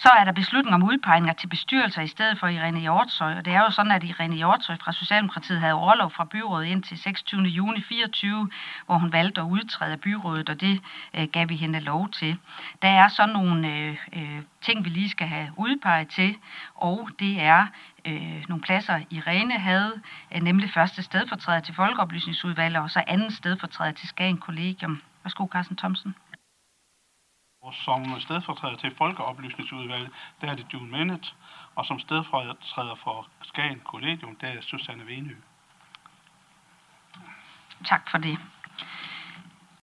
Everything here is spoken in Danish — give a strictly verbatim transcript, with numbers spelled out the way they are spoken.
Så er der beslutning om udpegninger til bestyrelser i stedet for Irene Hjortshøj. Og det er jo sådan, at Irene Hjortshøj fra Socialdemokratiet havde overlov fra byrådet indtil seksogtyvende juni fireogtyve, hvor hun valgte at udtræde af byrådet, og det øh, gav vi hende lov til. Der er sådan nogle øh, øh, ting, vi lige skal have udpeget til, og det er øh, nogle pladser, Irene havde, øh, nemlig første stedfortræder til Folkeoplysningsudvalget, og så anden stedfortræder til Skagen Kollegium. Værsgo, Carsten Thomsen. Som stedfortræder til Folkeoplysningsudvalget, der er det June Minnet, og som stedfortræder for Skagen Kollegium, der er Susanne Venø. Tak for det.